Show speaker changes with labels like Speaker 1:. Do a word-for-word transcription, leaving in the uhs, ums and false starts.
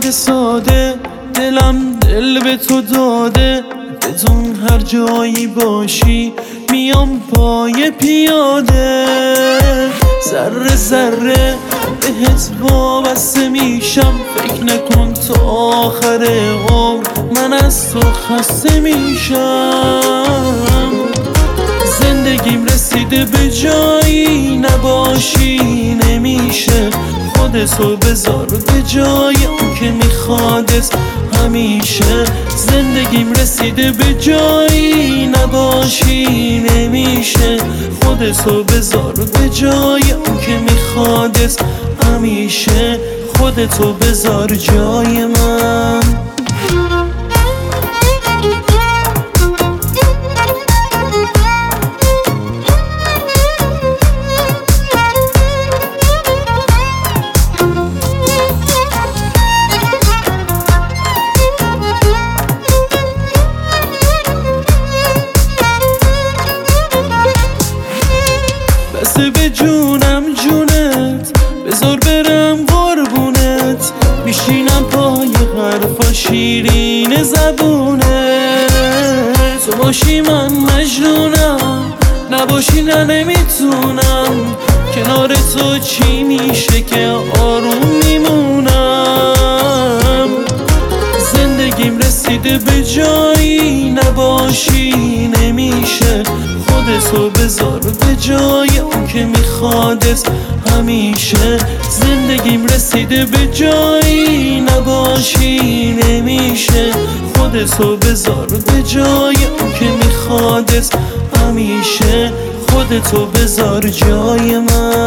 Speaker 1: حرفای ساده، دلم دل به تو داده. بدون هر جایی باشی میام پای پیاده. ذره ذره بهت وابسته میشم، فکر نکن تا آخر عمر من از تو خسته میشم. زندگیم رسیده به جایی نباشی نمیشه، خودتو بذار به جای اون که میخوادت همیشه. زندگیم رسیده به جایی نباشی نمیشه، خودتو بذار به جای اون که میخوادت همیشه. خودتو بذار جای من. بسه به جونم جونت، بذار برم قربونت. میشینم پای حرفا شیرین زبونت. تو باشی من مجنونم، نباشی نه نمیتونم. کنار تو چی میشه که آروم میمونم. زندگیم رسیده به جایی نباشی نمیشه، خودتو بذار به جای اون که میخوادت همیشه. زندگیم رسیده به جایی نباشی نمیشه، خودتو بذار به جای اون که میخوادت همیشه. خودتو بذار جای من.